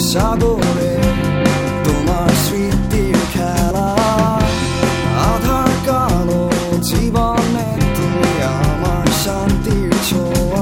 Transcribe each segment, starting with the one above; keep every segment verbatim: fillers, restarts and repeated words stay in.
সাগরে তোমার স্মৃতির খেলা আধার কালো জীবনে তুমি আমার শান্তির ছোঁয়া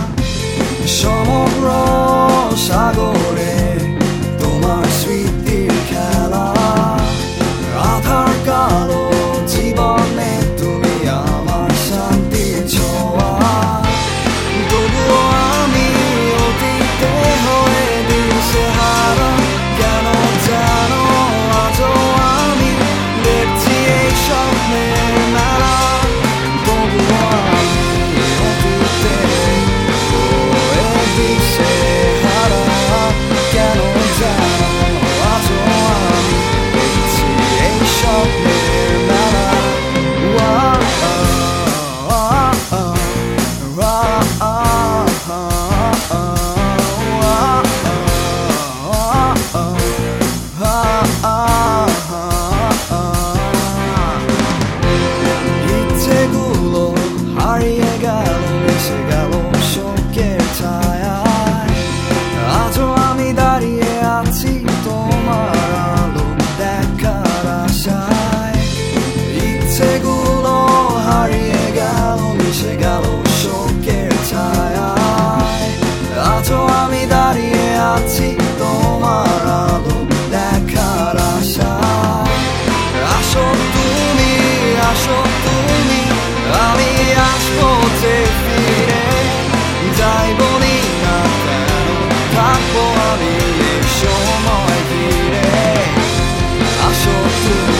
সমগ্র সাগরে তোমার স্মৃতির খেলা আধার কালো জীবনে তুমি আমার শান্তির ছোঁয়া তবুও আমি অতীতে হয়ে দিশেহারা কেন জানো আজও আমি দেখছি এই স্বপ্নের মেলা তবুও আমি অতীতে হয়ে দিশেহারা কেন জানো আজও আমি দেখছি এই স্বপ্নের মেলা ইচ্ছেগুলো হারিয়ে গেল এসে গেল শোকের ছায়ায় আজও আমি দাঁড়িয়ে আছি তোমার আলো দেখার আশায় ইচ্ছেগুলো হারিয়ে গেল মিশে গেল শোকের ছায়ায় আজও আমি দাঁড়িয়ে আছি তোমার আলো দেখার আশায় আসো তুমি আসো তুমি আমি আসবো যে ফিরে যাই বলি না কেন থাকবো আমি এই সময় ঘিরে আসো তুমি